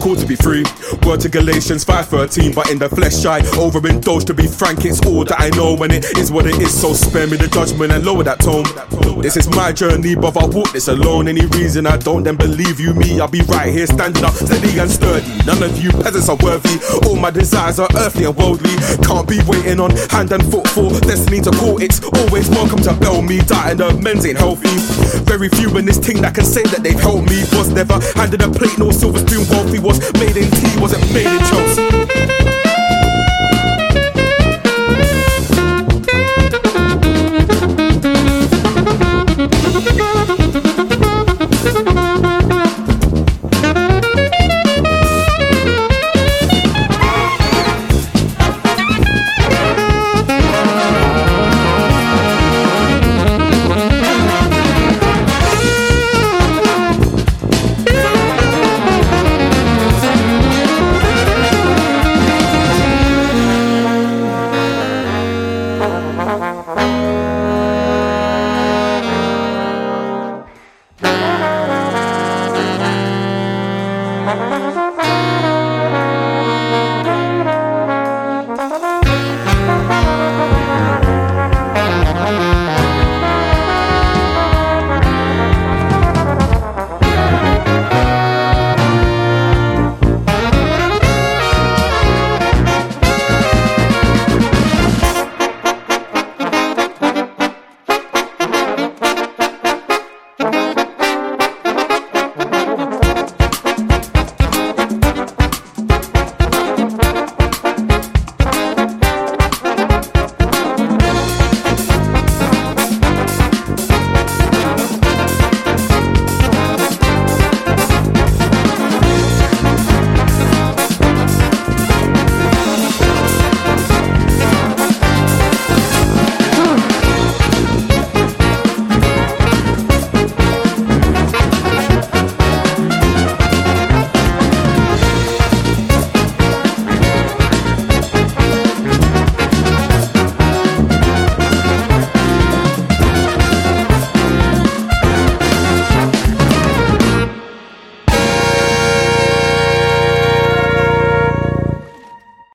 called to be free. Word to Galatians 5:13, but in the flesh I overindulge. To be frank, it's all that I know, and it is what it is. So spare me the judgment and lower that tone. This is my journey, but I walk this alone. Any reason I don't, then believe you me, I'll be right here standing up, steady and sturdy. None of you peasants are worthy. All my desires are earthly and worldly. Can't be waiting on hand and foot for destiny to call. It's always welcome to bell me. Dying the men's ain't healthy. Very few in this thing that can say that they've helped me. Was never handed a plate, no silver spoon. Wealthy was made in tea, wasn't made in Chelsea.